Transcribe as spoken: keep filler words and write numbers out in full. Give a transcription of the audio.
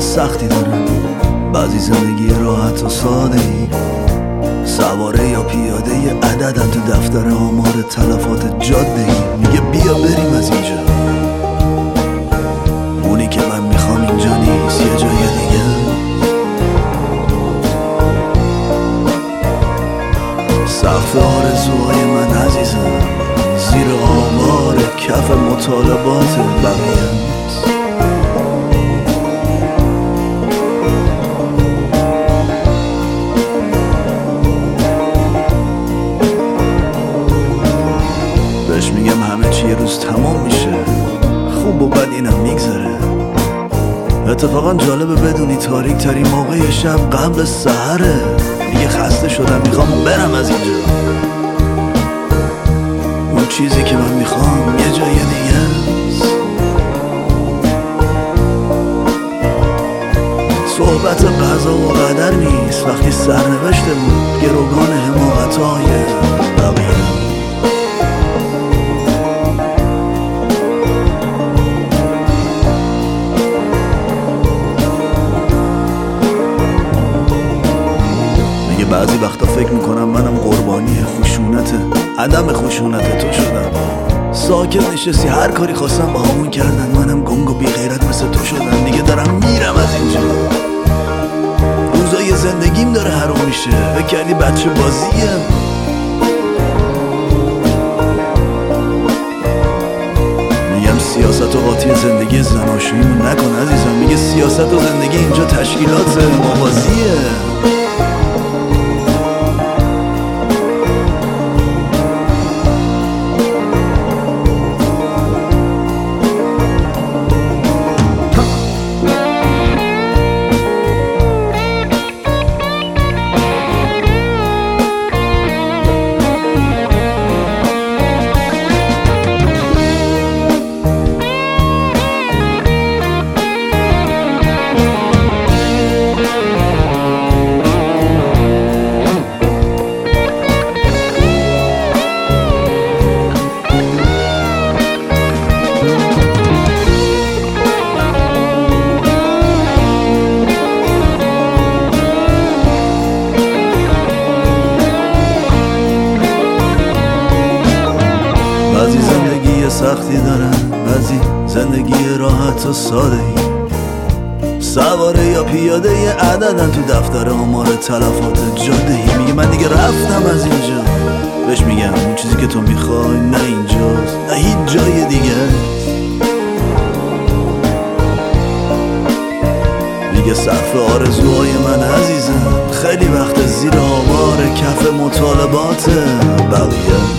سختی دارن، بعضی زندگی راحت و ساده ای، سواره یا پیاده ی عددن تو دفتر آمار تلفات جاده ای. میگه بیا بریم از اینجا، اونی که من میخوام اینجا نیست، یه جای دیگه. سقف آرزوهای من عزیزم زیر آوار کف مطالبات بقیه است. بهش میگم همه چی یه روز تمام میشه، خوب و بد اینم میگذره. اتفاقا جالبه بدونی تاریک ترین موقع شب قبل سحره. میگه خسته شدم میخوام برم از اینجا، اون چیزی که من میخوام یه جای دیگه است. صحبت قضا و قدر نیست وقتی سرنوشته بود گروگان حماقتهای بقیه. بعضی وقتا فکر میکنم منم قربانی خشونته، عدم خشونت تو شدم. ساکت نشستی هر کاری خواستم با همون کردن، منم گنگ و بی غیرت مثل تو شدم. دیگه دارم میرم از اینجا، روزای زندگیم داره حروم میشه. فکر کردی بچه بازیه؟ میگم سیاست و قاطی زندگی زناشوییمو نکن عزیزم. میگه سیاست و زندگی اینجا تشکیلات موازیه. بعضی زندگی سختی دارن، بعضی زندگی راحت و ساده ای، سواره یا پیاده ی عددن تو دفتر آمار تلفات جاده ای. میگه من دیگه رفتم از اینجا. بهش میگم اون چیزی که تو میخوای نه اینجاست، نه هیچ جای دیگه. میگه سقف آرزوهای من عزیزم خیلی وقت زیر آوار کف مطالبات بقیه.